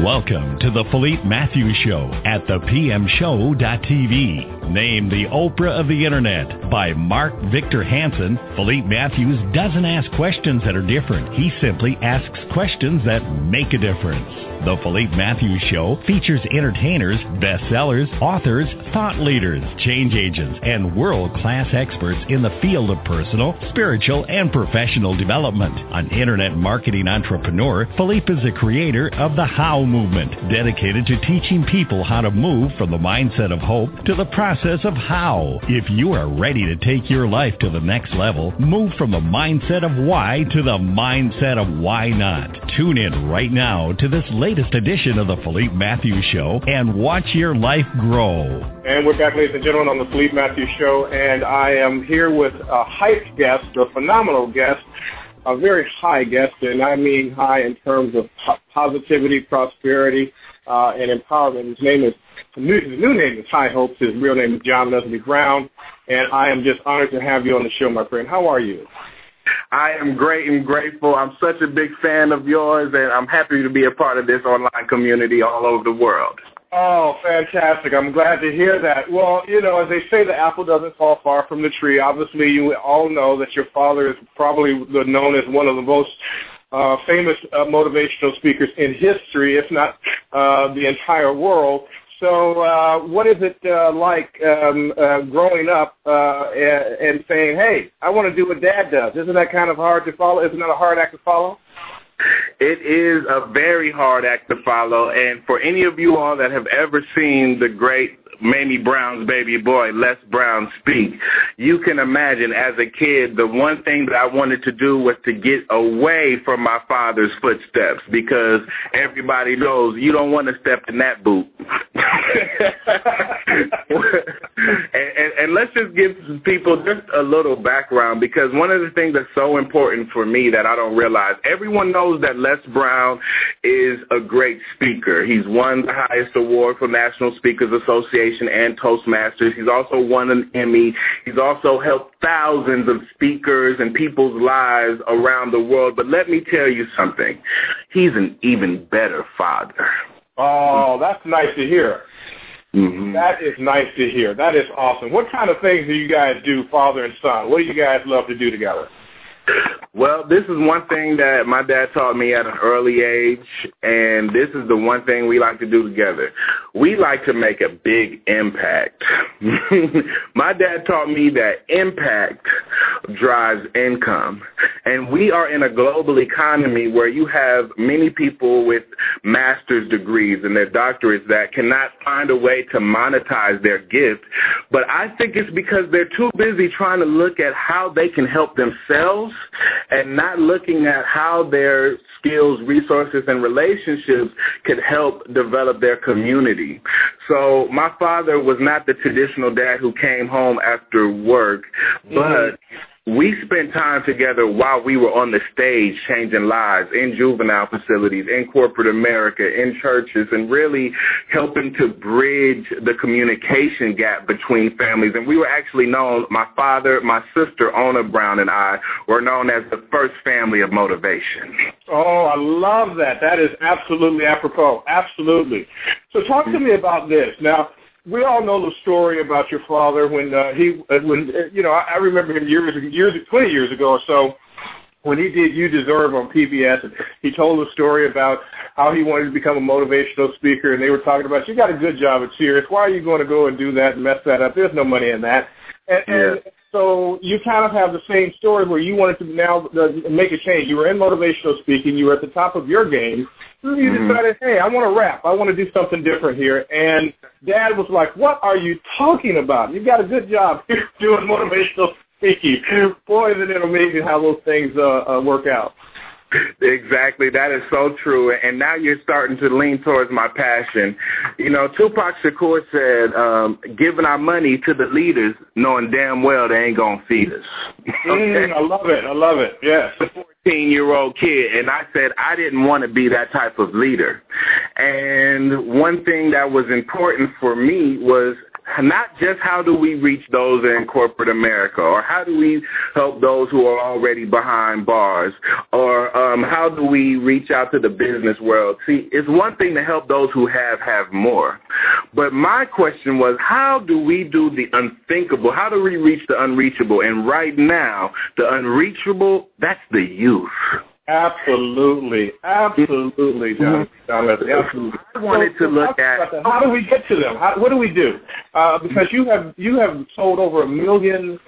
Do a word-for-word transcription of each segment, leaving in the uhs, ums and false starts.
Welcome to the Philippe Matthews Show at the p m show dot t v. Named the Oprah of the Internet by Mark Victor Hansen, Philippe Matthews doesn't ask questions that are different. He simply asks questions that make a difference. The Philippe Matthews Show features entertainers, bestsellers, authors, thought leaders, change agents, and world-class experts in the field of personal, spiritual, and professional development. An internet marketing entrepreneur, Philippe is the creator of the How Movement, dedicated to teaching people how to move from the mindset of hope to the process of how. If you are ready to take your life to the next level, move from the mindset of why to the mindset of why not. Tune in right now to this latest edition of the Philippe Matthews Show and watch your life grow. And we're back, ladies and gentlemen, on the Philippe Matthews Show, and I am here with a hype guest, a phenomenal guest, a very high guest, and I mean high in terms of positivity, prosperity, uh, and empowerment. His name is, his new, his new name is High Hopes. His real name is John Leslie Brown, and I am just honored to have you on the show, my friend. How are you? I am great and grateful. I'm such a big fan of yours, and I'm happy to be a part of this online community all over the world. Oh, fantastic. I'm glad to hear that. Well, you know, as they say, the apple doesn't fall far from the tree. Obviously, you all know that your father is probably known as one of the most uh, famous uh, motivational speakers in history, if not uh, the entire world. So uh, what is it uh, like um, uh, growing up uh, and, and saying, hey, I want to do what Dad does? Isn't that kind of hard to follow? Isn't that a hard act to follow? It is a very hard act to follow, and for any of you all that have ever seen the great Mamie Brown's baby boy, Les Brown, speak, you can imagine as a kid the one thing that I wanted to do was to get away from my father's footsteps, because everybody knows you don't want to step in that boot. and, and, and let's just give people just a little background, because one of the things that's so important for me that I don't realize, everyone knows that Les Brown is a great speaker. He's won the highest award from National Speakers Association and Toastmasters. He's also won an Emmy. He's also helped thousands of speakers and people's lives around the world. But let me tell you something. He's an even better father. Oh, that's nice to hear. Mm-hmm. That is nice to hear. That is awesome. What kind of things do you guys do, father and son? What do you guys love to do together? Well, this is one thing that my dad taught me at an early age, and this is the one thing we like to do together. We like to make a big impact. My dad taught me that impact drives income, and we are in a global economy where you have many people with master's degrees and their doctorates that cannot find a way to monetize their gift, but I think it's because they're too busy trying to look at how they can help themselves and not looking at how their skills, resources, and relationships could help develop their community. So my father was not the traditional dad who came home after work, but mm-hmm. we spent time together while we were on the stage changing lives in juvenile facilities, in corporate America, in churches, and really helping to bridge the communication gap between families. And we were actually known, my father, my sister, Ona Brown, and I were known as the first family of motivation. Oh, I love that. That is absolutely apropos. Absolutely. So talk to me about this. Now, we all know the story about your father when uh, he, uh, when uh, you know, I, I remember him years, years, twenty years ago or so, when he did You Deserve on P B S. And he told a story about how he wanted to become a motivational speaker, and they were talking about, you got a good job at Sirius. Why are you going to go and do that and mess that up? There's no money in that. And, yeah. and so you kind of have the same story where you wanted to now uh, make a change. You were in motivational speaking. You were at the top of your game. You mm-hmm. decided, hey, I want to rap. I want to do something different here. And Dad was like, what are you talking about? You got a good job doing motivational speaking. Boy, isn't it amazing how those things uh, uh, work out. Exactly. That is so true. And now you're starting to lean towards my passion. You know, Tupac Shakur said, um, giving our money to the leaders, knowing damn well they ain't going to feed us. Okay? mm, I love it. I love it. Yes. fourteen-year-old kid, and I said I didn't want to be that type of leader. And one thing that was important for me was not just how do we reach those in corporate America, or how do we help those who are already behind bars, or um, how do we reach out to the business world. See, it's one thing to help those who have, have more. But my question was, how do we do the unthinkable? How do we reach the unreachable? And right now, the unreachable, that's the youth. Absolutely, absolutely, John. John absolutely. I wanted to look at how do we get to them? How, what do we do? Uh, because you have you have sold over a million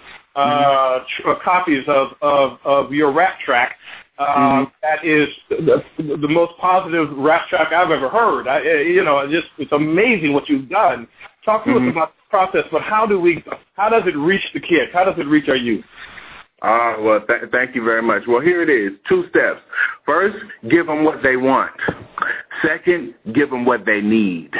uh, tr- copies of, of, of your rap track. Uh, mm-hmm. That is the, the most positive rap track I've ever heard. I, you know, just it's amazing what you've done. Talk to mm-hmm. us about the process, but how do we? How does it reach the kids? How does it reach our youth? Ah, uh, well, th- thank you very much. Well, here it is. Two steps. First, give them what they want. Second, give them what they need.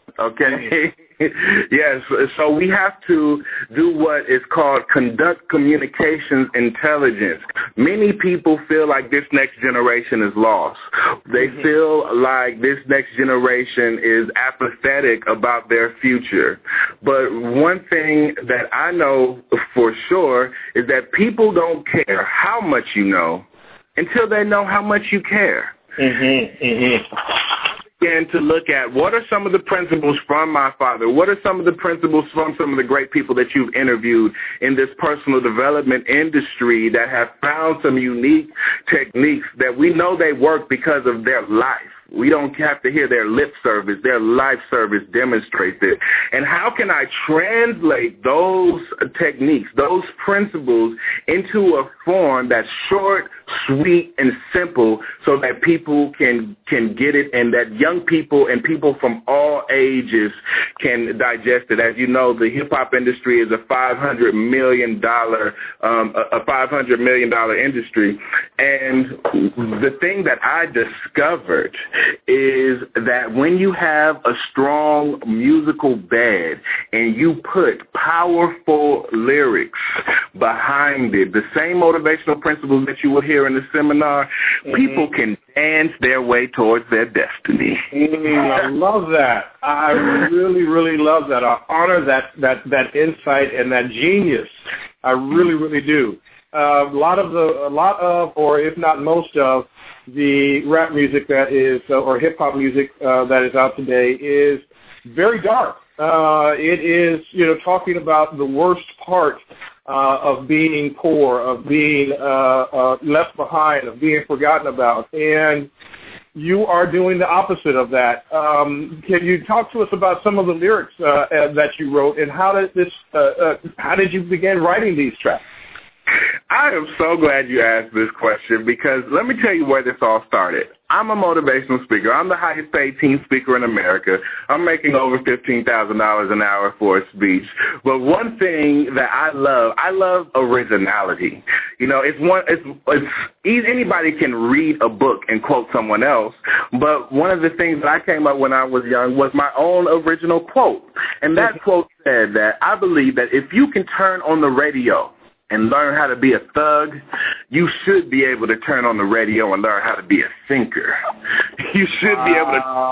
Okay? Yes, so we have to do what is called conduct communications intelligence. Many people feel like this next generation is lost. They mm-hmm. feel like this next generation is apathetic about their future. But one thing that I know for sure is that people don't care how much you know until they know how much you care. Mm-hmm, mm-hmm. Began to look at what are some of the principles from my father, what are some of the principles from some of the great people that you've interviewed in this personal development industry that have found some unique techniques that we know they work because of their life. We don't have to hear their lip service. Their life service demonstrates it. And how can I translate those techniques, those principles, into a form that's short, sweet, and simple so that people can, can get it and that young people and people from all ages can digest it? As you know, the hip-hop industry is a five hundred million dollars um, a five hundred million dollars industry. And the thing that I discovered is that when you have a strong musical bed and you put powerful lyrics behind it, the same motivational principles that you would hear in the seminar, mm-hmm. people can dance their way towards their destiny. Mm, I love that. I really, really love that. I honor that, that, that insight and that genius. I really, really do. Uh, a lot of the, a lot of, or if not most of, the rap music that is, uh, or hip hop music uh, that is out today is very dark. Uh, it is, you know, talking about the worst part uh, of being poor, of being uh, uh, left behind, of being forgotten about, and you are doing the opposite of that. Um, can you talk to us about some of the lyrics uh, that you wrote, and how did this? Uh, uh, how did you begin writing these tracks? I am so glad you asked this question because let me tell you where this all started. I'm a motivational speaker. I'm the highest paid teen speaker in America. I'm making over fifteen thousand dollars an hour for a speech. But one thing that I love, I love originality. You know, it's one, it's, it's anybody can read a book and quote someone else. But one of the things that I came up when I was young was my own original quote. And that quote said that I believe that if you can turn on the radio and learn how to be a thug, you should be able to turn on the radio and learn how to be a thinker. You should wow. be able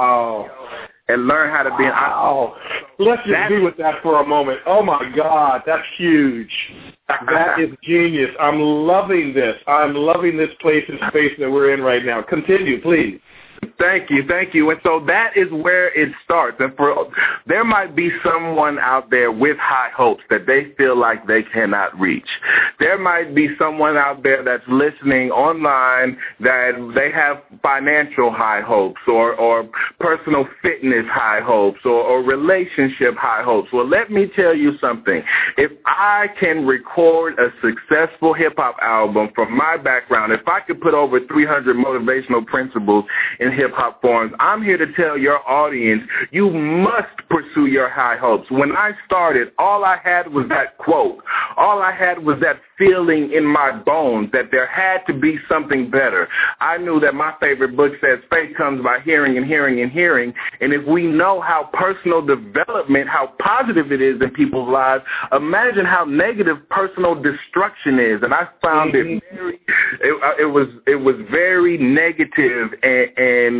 to and learn how to be an... Wow. Let's just that, be with that for a moment. Oh, my God, that's huge. That is genius. I'm loving this. I'm loving this place and space that we're in right now. Continue, please. Thank you, thank you. And so that is where it starts. And for there might be someone out there with high hopes that they feel like they cannot reach. There might be someone out there that's listening online that they have financial high hopes or, or personal fitness high hopes or, or relationship high hopes. Well, let me tell you something. If I can record a successful hip-hop album from my background, if I could put over three hundred motivational principles in hip-hop forms, I'm here to tell your audience you must pursue your high hopes. When I started, all I had was that quote. All I had was that feeling in my bones that there had to be something better. I knew that my favorite book says faith comes by hearing and hearing and hearing. And if we know how personal development, how positive it is in people's lives, imagine how negative personal destruction is. And I found mm-hmm. it very, it, it was it was very negative and, and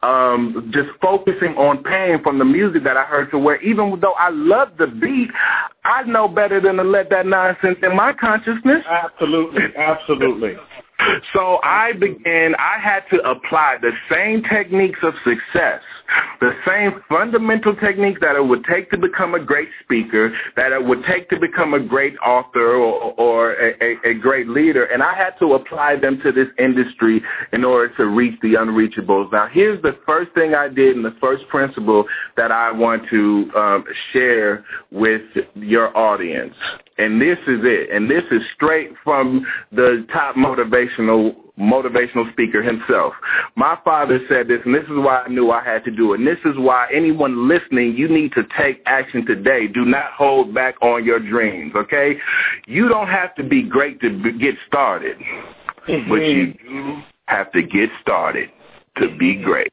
um, just focusing on pain from the music that I heard, to where even though I love the beat, I know better than to let that nonsense in my consciousness. Absolutely, absolutely. So I began, I had to apply the same techniques of success, the same fundamental techniques that it would take to become a great speaker, that it would take to become a great author or, or a, a, a great leader, and I had to apply them to this industry in order to reach the unreachables. Now, here's the first thing I did and the first principle that I want to um, share with your audience. And this is it. And this is straight from the top motivational motivational speaker himself. My father said this, and this is why I knew I had to do it. And this is why anyone listening, you need to take action today. Do not hold back on your dreams, okay? You don't have to be great to be, get started, mm-hmm. but you do have to get started to be great.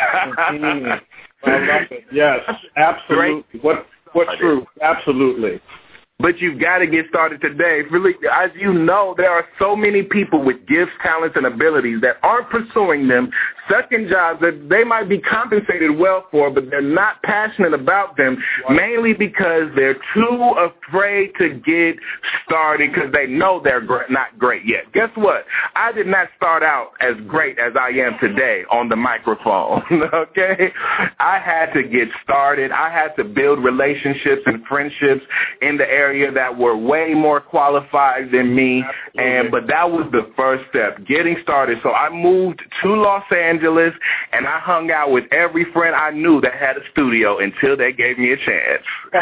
mm-hmm. I love it. Yes, absolutely. Great. What What's true? Absolutely. But you've got to get started today. Really, as you know, there are so many people with gifts, talents, and abilities that aren't pursuing them, stuck in jobs that they might be compensated well for, but they're not passionate about them, mainly because they're too afraid to get started because they know they're not great yet. Guess what? I did not start out as great as I am today on the microphone, okay? I had to get started. I had to build relationships and friendships in the area that were way more qualified than me, and but that was the first step, getting started. So I moved to Los Angeles, and I hung out with every friend I knew that had a studio until they gave me a chance.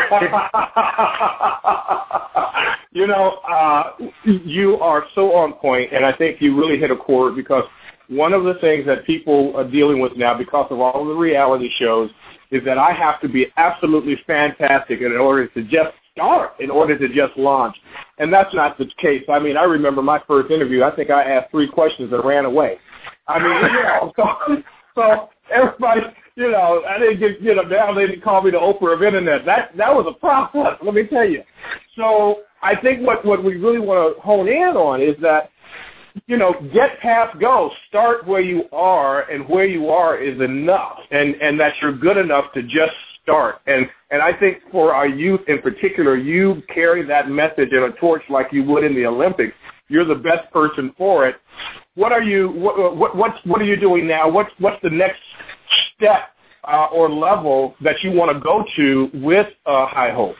You know, uh, you are so on point, and I think you really hit a chord, because one of the things that people are dealing with now because of all the reality shows is that I have to be absolutely fantastic in order to just start, in order to just launch. And that's not the case. I mean, I remember my first interview, I think I asked three questions and ran away. I mean, you know, so, so everybody, you know, I didn't get, you know, now they didn't call me the Oprah of Internet. That that was a process, let me tell you. So I think what, what we really want to hone in on is that, you know, get past go. Start where you are, and where you are is enough, and, and that you're good enough to just start. And and I think for our youth in particular, you carry that message and a torch like you would in the Olympics. You're the best person for it. What are you what what what's, what are you doing now? What's what's the next step uh, or level that you want to go to with uh, High Hopes?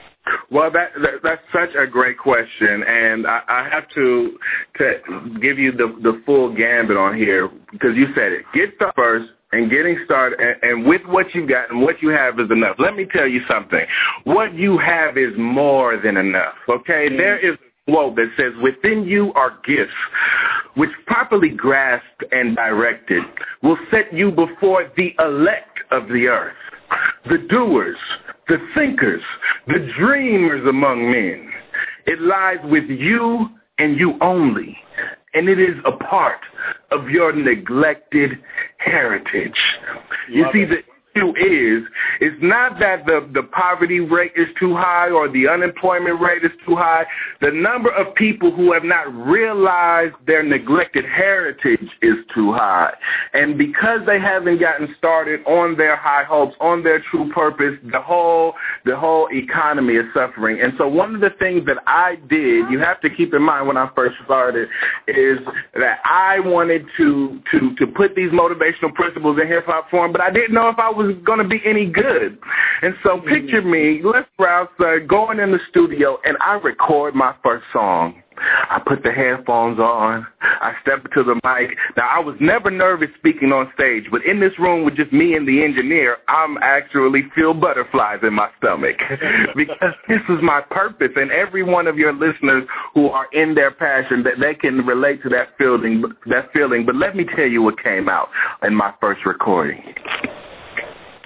Well, that, that that's such a great question, and I, I have to to give you the the full gambit on here, because you said it. Get started first, and getting started, and, and with what you got and what you have is enough. Let me tell you something. What you have is more than enough, okay? Mm-hmm. There is a quote that says, within you are gifts, which properly grasped and directed will set you before the elect of the earth, the doers, the thinkers, the dreamers among men. It lies with you and you only, and it is a part of your neglected heritage. You see, the issue is, it's not that the, the poverty rate is too high or the unemployment rate is too high. The number of people who have not realized their neglected heritage is too high. And because they haven't gotten started on their high hopes, on their true purpose, the whole the whole economy is suffering. And so one of the things that I did, you have to keep in mind when I first started, is that I wanted to to to put these motivational principles in hip-hop form, but I didn't know if I was going to be any good. And so picture me, let's browse, uh, going in the studio, and I record my first song. I put the headphones on. I step to the mic. Now, I was never nervous speaking on stage, but in this room with just me and the engineer, I'm actually feel butterflies in my stomach because this is my purpose. And every one of your listeners who are in their passion, that they can relate to that feeling, that feeling. But let me tell you what came out in my first recording.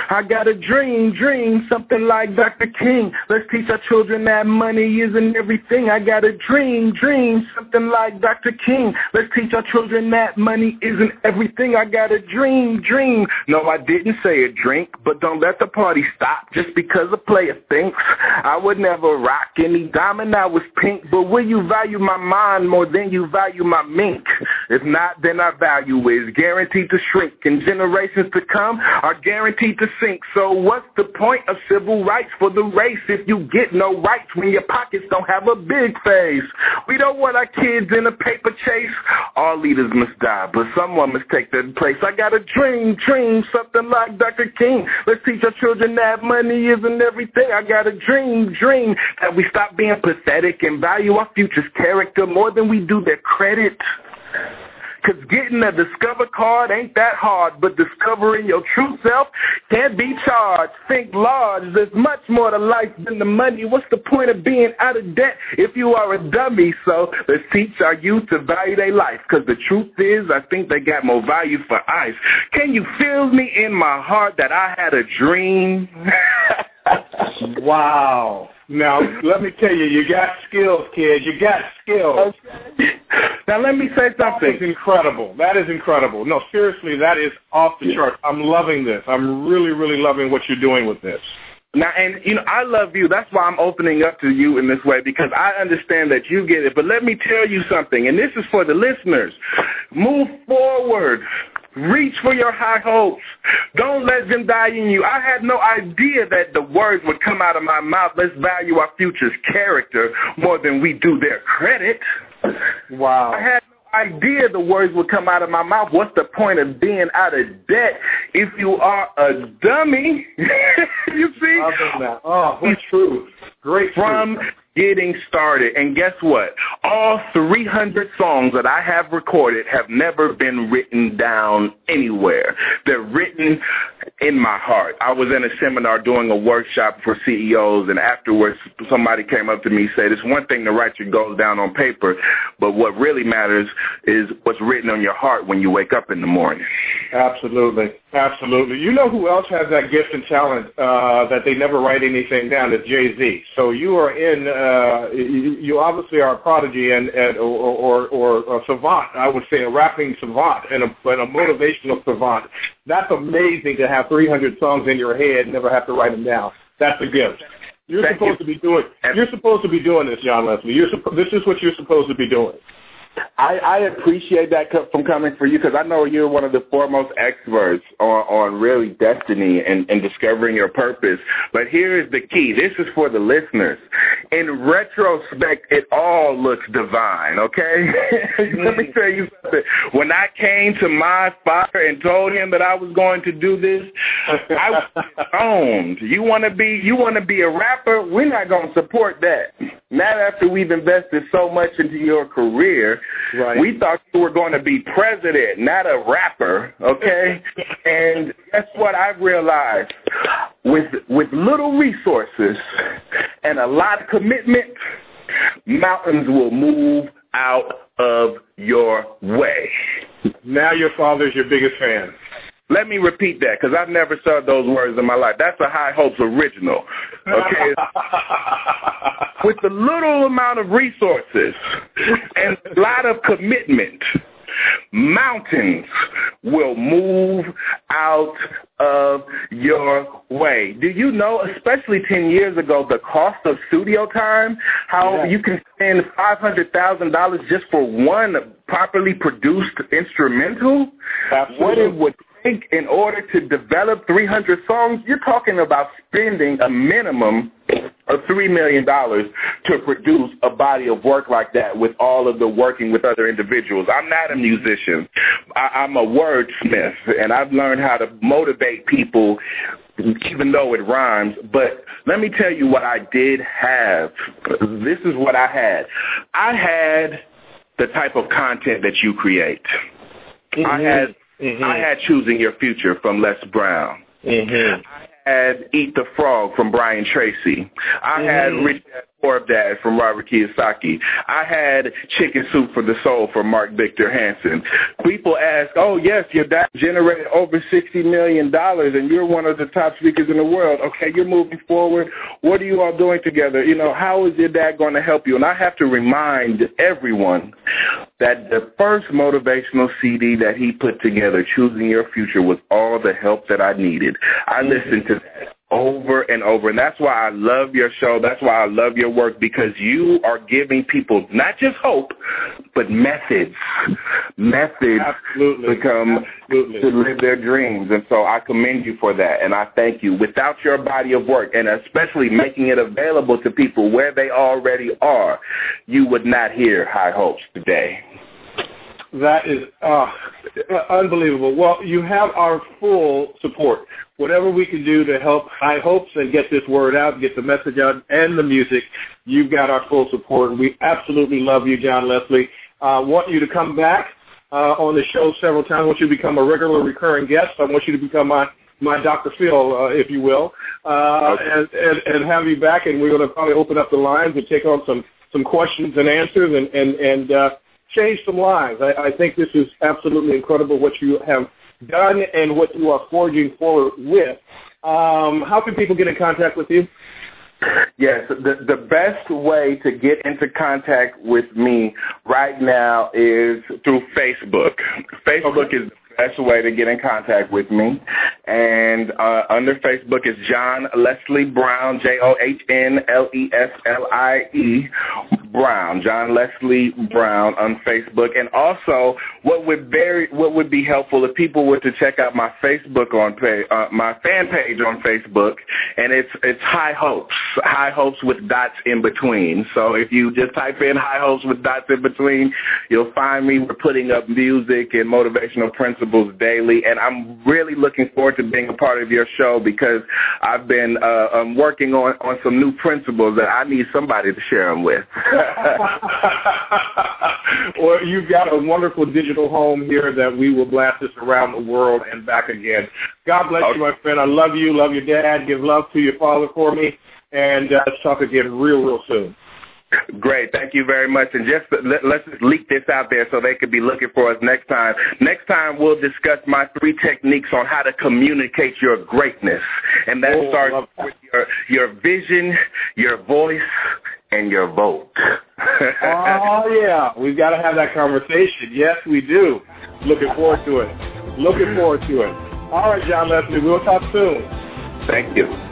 I got a dream, dream, something like Doctor King. Let's teach our children that money isn't everything. I got a dream, dream, something like Doctor King. Let's teach our children that money isn't everything. I got a dream, dream. No, I didn't say a drink, but don't let the party stop just because a player thinks. I would never rock any diamond I was pink, but will you value my mind more than you value my mink? If not, then our value is guaranteed to shrink, and generations to come are guaranteed to sink. So what's the point of civil rights for the race if you get no rights when your pockets don't have a big face? We don't want our kids in a paper chase. All leaders must die, but someone must take their place. I got a dream, dream, something like Doctor King. Let's teach our children that money isn't everything. I got a dream, dream, that we stop being pathetic and value our future's character more than we do their credit. Cause getting a Discover card ain't that hard, but discovering your true self can't be charged. Think large, there's much more to life than the money. What's the point of being out of debt if you are a dummy? So let's teach our youth to value their life, cause the truth is I think they got more value for ice. Can you feel me in my heart that I had a dream? Wow. Now, let me tell you, you got skills, kid. You got skills. Okay. Now, let me say something. That is incredible. That is incredible. No, seriously, that is off the chart. I'm loving this. I'm really, really loving what you're doing with this. Now, and, you know, I love you. That's why I'm opening up to you in this way, because I understand that you get it. But let me tell you something, and this is for the listeners. Move forward. Reach for your high hopes. Don't let them die in you. I had no idea that the words would come out of my mouth. Let's value our future's character more than we do their credit. Wow. I had no idea the words would come out of my mouth. What's the point of being out of debt if you are a dummy? You see? Oh, what truth. Great From truth. Getting started. And guess what? All three hundred songs that I have recorded have never been written down anywhere. They're written in my heart. I was in a seminar doing a workshop for C E Os, and afterwards somebody came up to me and said, it's one thing to write your goals down on paper, but what really matters is what's written on your heart when you wake up in the morning. Absolutely. Absolutely. You know who else has that gift and talent uh, that they never write anything down? Is Jay-Z. So you are in, uh, you, you obviously are a prodigy and, and or, or, or a savant, I would say, a rapping savant and a, and a motivational savant. That's amazing to have three hundred songs in your head and never have to write them down. That's a gift. You're Thank supposed you. to be doing. You're supposed to be doing this, John Leslie. You're suppo- this is what you're supposed to be doing. I, I appreciate that co- from coming from you, because I know you're one of the foremost experts on, on really destiny and, and discovering your purpose. But here is the key. This is for the listeners. In retrospect, it all looks divine, okay? Let me tell you something. When I came to my father and told him that I was going to do this, I was owned. You want to be you want to be a rapper? We're not going to support that. Not after we've invested so much into your career. Right. We thought you were going to be president, not a rapper, okay? And guess what I've realized? With with little resources and a lot of commitment, mountains will move out of your way. Now your father's your biggest fan. Let me repeat that, because I've never said those words in my life. That's a High Hopes original, okay? With a little amount of resources and a lot of commitment, mountains will move out of your way. Do you know, especially ten years ago, the cost of studio time, how yeah. you can spend five hundred thousand dollars just for one properly produced instrumental? Absolutely. What it would take in order to develop three hundred songs, you're talking about spending a minimum of three million dollars to produce a body of work like that with all of the working with other individuals. I'm not a musician. I, I'm a wordsmith, and I've learned how to motivate people even though it rhymes. But let me tell you what I did have. This is what I had. I had the type of content that you create. Mm-hmm. I had Mm-hmm. I had Choosing Your Future from Les Brown. Mm-hmm. I had Eat the Frog from Brian Tracy. I mm-hmm. had Rich Dad Poor Dad from Robert Kiyosaki. I had Chicken Soup for the Soul from Mark Victor Hansen. People ask, oh, yes, your dad generated over sixty million dollars and you're one of the top speakers in the world. Okay, you're moving forward. What are you all doing together? You know, how is your dad going to help you? And I have to remind everyone that the first motivational C D that he put together, Choosing Your Future, was all the help that I needed. I listened to that over and over. And that's why I love your show. That's why I love your work, because you are giving people not just hope, but methods. Methods Absolutely. become Absolutely. to live their dreams. And so I commend you for that. And I thank you. Without your body of work, and especially making it available to people where they already are, you would not hear High Hopes today. That is uh, unbelievable. Well, you have our full support. Whatever we can do to help High Hopes and get this word out, get the message out, and the music, you've got our full support. We absolutely love you, John Leslie. I uh, want you to come back uh, on the show several times. I want you to become a regular recurring guest. I want you to become my, my Doctor Phil, uh, if you will, uh, okay. and, and, and have you back. And we're going to probably open up the lines and take on some, some questions and answers and, and, and uh, change some lives. I, I think this is absolutely incredible what you have done and what you are forging forward with. Um, how can people get in contact with you? Yes, the, the best way to get into contact with me right now is through Facebook. Facebook okay. is the best way to get in contact with me. And uh, under Facebook is John Leslie Brown, J O H N L E S L I E, Brown, John Leslie Brown on Facebook. And also, what would very what would be helpful if people were to check out my Facebook on page, uh, my fan page on Facebook, and it's it's High Hopes, High Hopes with dots in between. So if you just type in High Hopes with dots in between, you'll find me. We're putting up music and motivational principles daily, and I'm really looking forward to being a part of your show, because I've been uh, um, working on, on some new principles that I need somebody to share them with. Well, you've got a wonderful digital home here that we will blast this around the world and back again. God bless okay. you, my friend. I love you. Love your dad. Give love to your father for me. And uh, let's talk again real, real soon. Great. Thank you very much. And just let, let's just leak this out there so they could be looking for us next time. Next time, we'll discuss my three techniques on how to communicate your greatness. And that oh, starts with your, your vision, your voice, and your vote. Oh, yeah. We've got to have that conversation. Yes, we do. Looking forward to it. Looking forward to it. All right, John Leslie. We'll talk soon. Thank you.